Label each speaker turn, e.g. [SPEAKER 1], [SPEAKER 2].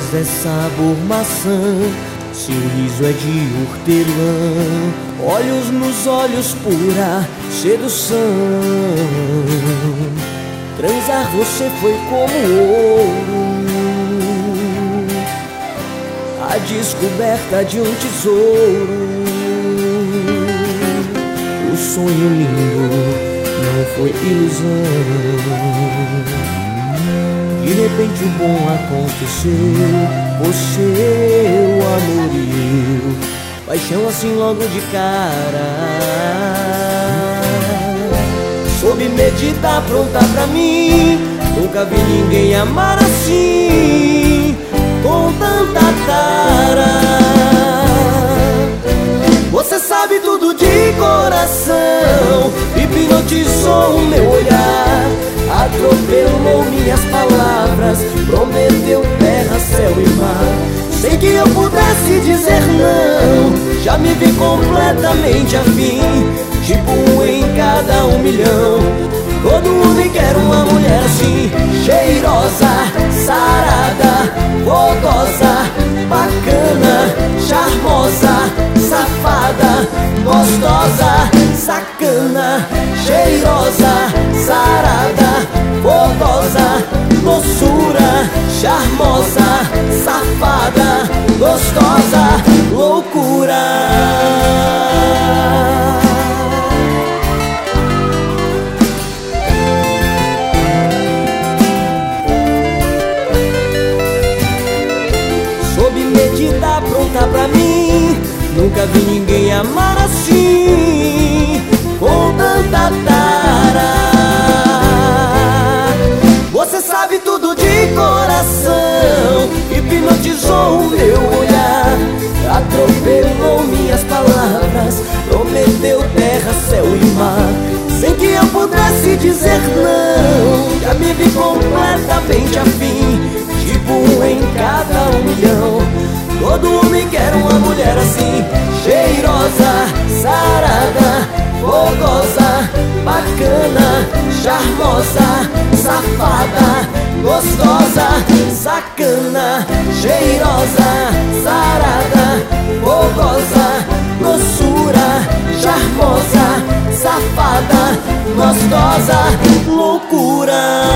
[SPEAKER 1] lábios é sabor maçã, seu riso é de hortelã, olhos nos olhos, pura sedução. Transar você foi como ouro, a descoberta de um tesouro. O sonho lindo não foi ilusão. De repente o bom aconteceu, você, o amor e eu, paixão assim logo de cara. Soube meditar, pronta pra mim, nunca vi ninguém amar assim, com tanta tara. Você sabe tudo de coração, hipnotizou o meu olhar, atropelou minhas palavras, prometeu terra, céu e mar. Sem que eu pudesse dizer não, já me vi completamente afim, tipo um em cada 1 milhão. Todo homem quer uma mulher assim, cheirosa, sarada, fogosa, bacana, charmosa, safada, gostosa, sacana, cheirosa, sarada, fogosa, doçura, charmosa, safada, gostosa, loucura. Soube meditar, pronta pra mim, nunca vi ninguém amar assim, com tanta tara. Você sabe tudo de coração, hipnotizou o meu olhar, atropelou minhas palavras, prometeu terra, céu e mar. Sem que eu pudesse dizer não, já me vi completamente afim, tipo um em cada 1 milhão. Todo homem quer uma mulher assim, cheirosa, sarada, fogosa, bacana, charmosa, safada, gostosa, sacana, cheirosa, sarada, fogosa, doçura, charmosa, safada, gostosa, loucura.